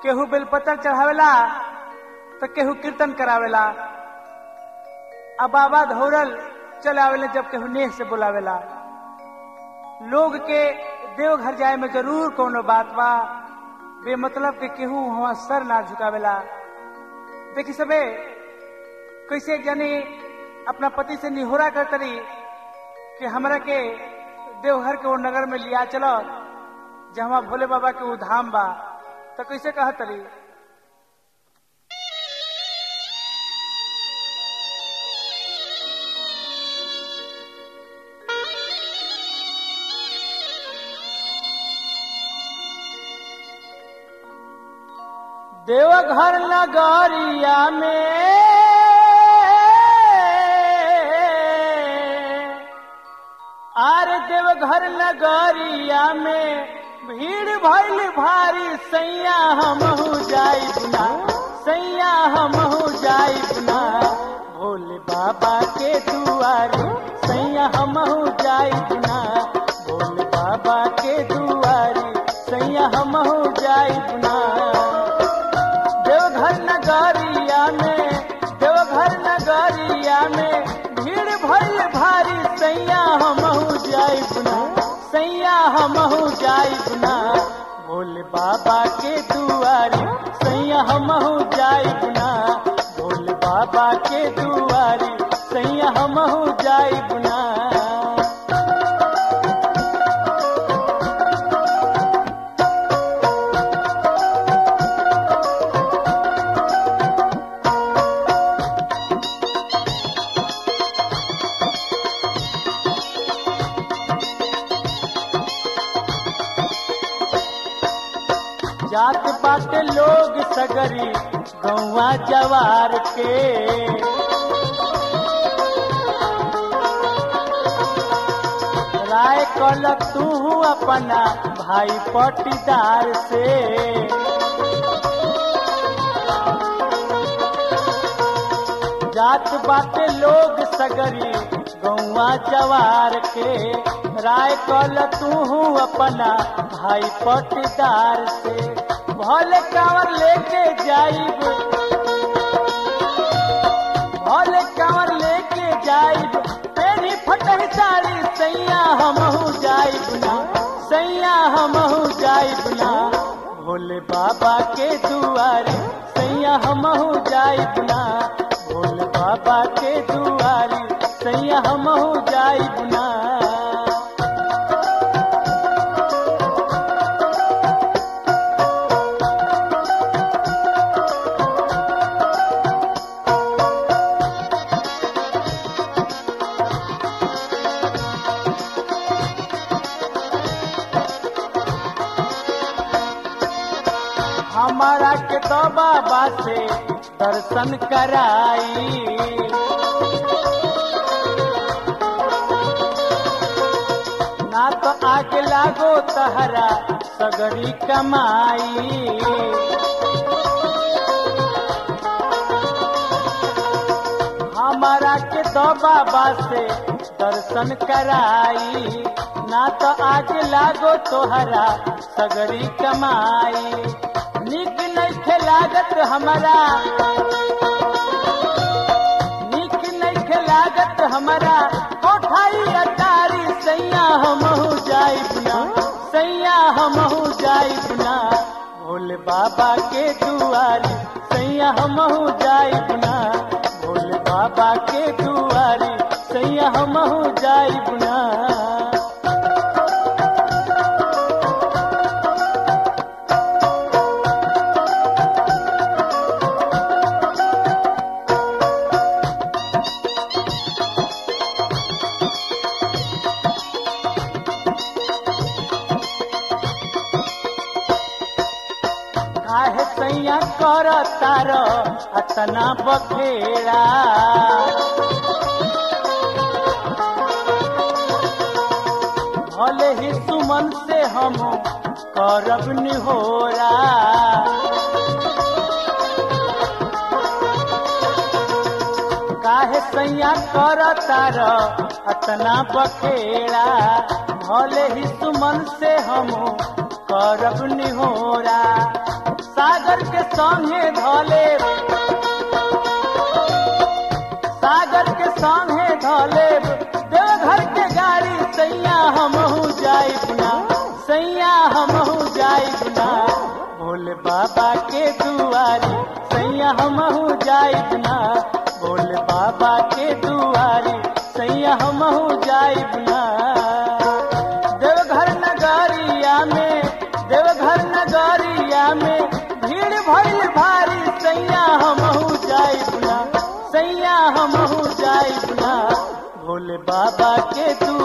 केहू बेलपत्र चढ़ावेला तो केहू कीर्तन करावेला। अब बाबा धौरल चलावेला जब केहू नेह से बुलावेला। लोग के देवघर जाए में जरूर कोनो बात बा, बेमतलब के केहू वहां सर ना झुकावेला। देखी सबे कैसे जानी अपना पति से निहोरा करतरी कि हमरा के देवघर के वो नगर में लिया चलो जहाँ भोले बाबा के वो धाम बा। तो कैसे कहतरी देवघर नगरिया में आर देवघर नगरिया में भीड़ भइल भारी सैया हमहू जाई बुना, सैया हमहू जाई बुना भोले बाबा के दुआरे, सैया हमहू जाई बुना भोले बाबा के दुआरे, सैया हमहू जाई बुना। देवघर नगरिया में, देवघर नगरिया में भीड़ भइल भारी सैया हमहू जाई बुना, सैया हमहू जाई बुना भोले बाबा के दुआरे, सैया हमहू जाई बुना भोले बाबा के दुआरे, सैया हमहू जाई बुना। जात बाटे लोग सगरी गौवा जवार के, राय कल तू अपना भाई पटीदार से। जात बाटे लोग सगरी गौवा जवार के, राय कल तू अपना भाई पटीदार से। भोले कांवर लेके जाइब, भोले कांवर लेके जाइब तेरी फटह साड़ी सैया हमहू जाइब ना, सैया हमहू जाइब ना भोले बाबा के दुआरे, सैया हमहू जाइब ना भोले बाबा के दुआरे, सैया हमहू जाइब ना। हमारा के तो बाबा से दर्शन कराई, ना तो आगे लागो तहरा सगरी कमाई। हमारा के तो बाबा से दर्शन कराई, ना तो आगे लागो तोहरा सगरी कमाई। निक नइखे लागत हमारा, निक नइखे लागत हमारा कोठाई अटारी सैया हमहू जाइब ना, सैया हमहू जाइब ना भोले बाबा के दुआरे, सैया हमहू जाइब ना भोले बाबा के दुआरे, सैया हमहू जाइब ना। काहे सैया कर तार अतना बखेड़ा, भले ही सुमन से हम करब निहोरा। काहे सैया कर तार अतना बखेड़ा, भले ही सुमन से हम करब निहोरा। सागर के संगे धोले सागर के संगे धोले देवघर के गाड़ी सैया हमहू जाई बुना सैया हमहू जाई बुना भोले बाबा के दुआरी सैया हमहू जाई बुना भोले बाबा के दुआरी सैया हमहू जाई बुना देवघर नगरिया में भीड़ भइल भारी सैया हमहू जाई बुना सैया हमहू जाई बुना भोले बाबा के दुआरी